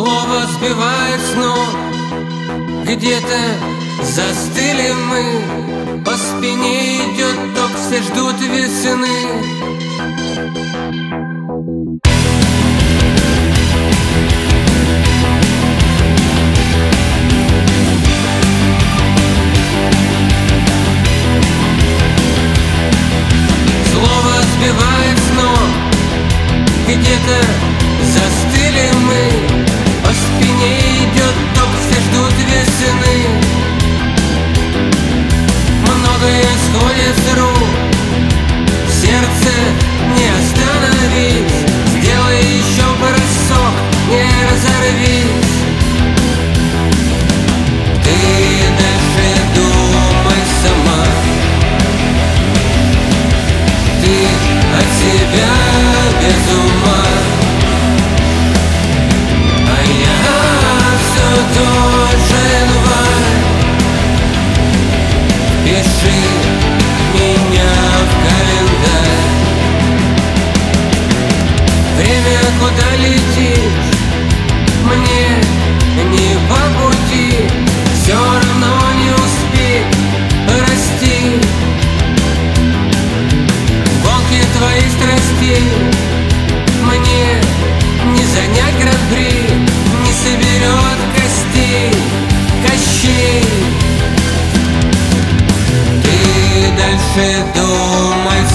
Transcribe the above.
Слово сбивает с ног, где-то застыли мы. По спине идет ток, все ждут весны. Слово сбивает с ног, где-то застыли мы. По спине идет ток, все ждут весны. Многое сходит с рук, сердце не остановить. Сделай еще бросок, не разорвись. Ты дальше думай сама, ты от себя без ума. А я все тот же январь. Пиши меня в календарь. Время куда летишь, мне не по пути. Все равно не успеть расти. В гонке твоих страстей мне не занять гран-при, не соберет костей Кощей. Ты дальше думай